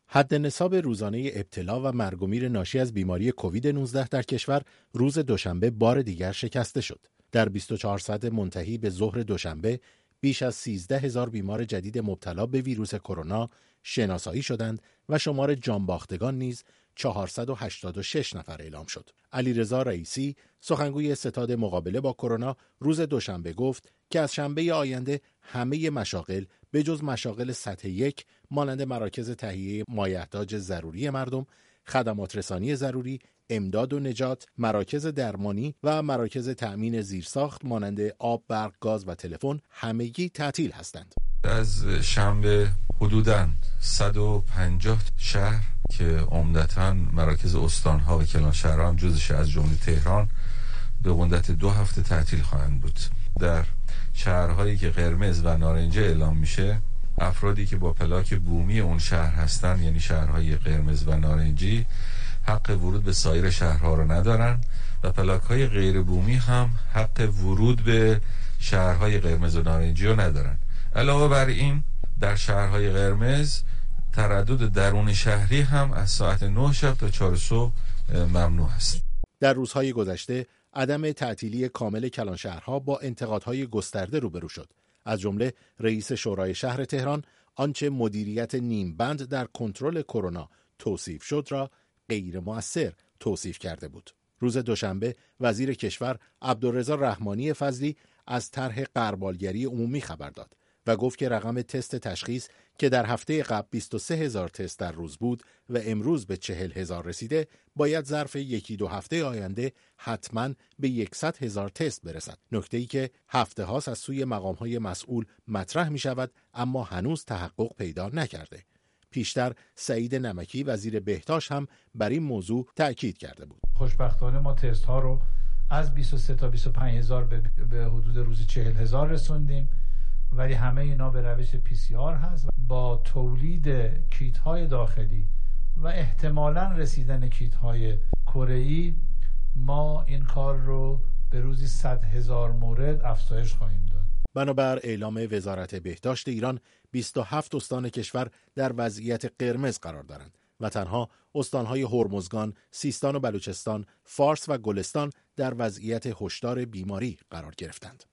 حد نصاب روزانه ابتلا و مرگ و میر ناشی از بیماری کووید 19 در کشور روز دوشنبه بار دیگر شکسته شد. در 24 ساعت منتهی به ظهر دوشنبه بیش از 13,000 بیمار جدید مبتلا به ویروس کرونا شناسایی شدند و شمار جانباختگان نیز 486 نفر اعلام شد. علیرضا رئیسی، سخنگوی ستاد مقابله با کرونا، روز دوشنبه گفت که از شنبه آینده همه مشاغل به جز مشاغل سطح 1 مانند مراکز تهیه مایحتاج ضروری مردم، خدمات رسانی ضروری، امداد و نجات، مراکز درمانی و مراکز تأمین زیرساخت مانند آب، برق، گاز و تلفن همگی تعطیل هستند. از شنبه حدوداً 150 شهر که عمدتاً مراکز استان‌ها و کلانشهرها هم جزش از جمله تهران به مدت 2 هفته تعطیل خواهند بود. در شهرهایی که قرمز و نارنجی اعلام میشه، افرادی که با پلاک بومی اون شهر هستن، یعنی شهرهای قرمز و نارنجی، حق ورود به سایر شهرها رو ندارن و پلاک‌های غیر بومی هم حق ورود به شهرهای قرمز و نارنجی رو ندارن. علاوه بر این در شهرهای قرمز تردد درون شهری هم از ساعت 9 شب تا 4 صبح ممنوع است. در روزهای گذشته عدم تعطیلی کامل کلانشهرها با انتقادهای گسترده روبرو شد. از جمله رئیس شورای شهر تهران آنچه مدیریت نیم بند در کنترل کرونا توصیف شد را غیر مؤثر توصیف کرده بود. روز دوشنبه وزیر کشور عبدالرضا رحمانی فضلی از طرح غربالگری عمومی خبر داد و گفت که رقم تست تشخیص که در هفته قبل 23,000 تست در روز بود و امروز به 40,000 رسیده، باید ظرف 1-2 هفته آینده حتماً به 100,000 تست برسد. نکته‌ای که هفته هاست از سوی مقام‌های مسئول مطرح می شود اما هنوز تحقق پیدا نکرده. پیشتر سعید نمکی وزیر بهداشت هم بر این موضوع تأکید کرده بود. خوشبختانه ما تست ها رو از 23 تا 25,000 به حدود روزی 40,000 رسوندیم، ولی همه اینا به روش PCR هست. با تولید کیت های داخلی و احتمالاً رسیدن کیت های کره‌ای ما این کار رو به روزی 100,000 مورد افزایش خواهیم داد. بنابر اعلام وزارت بهداشت ایران 27 استان کشور در وضعیت قرمز قرار دارند و تنها استانهای هرمزگان، سیستان و بلوچستان، فارس و گلستان در وضعیت هشدار بیماری قرار گرفتند.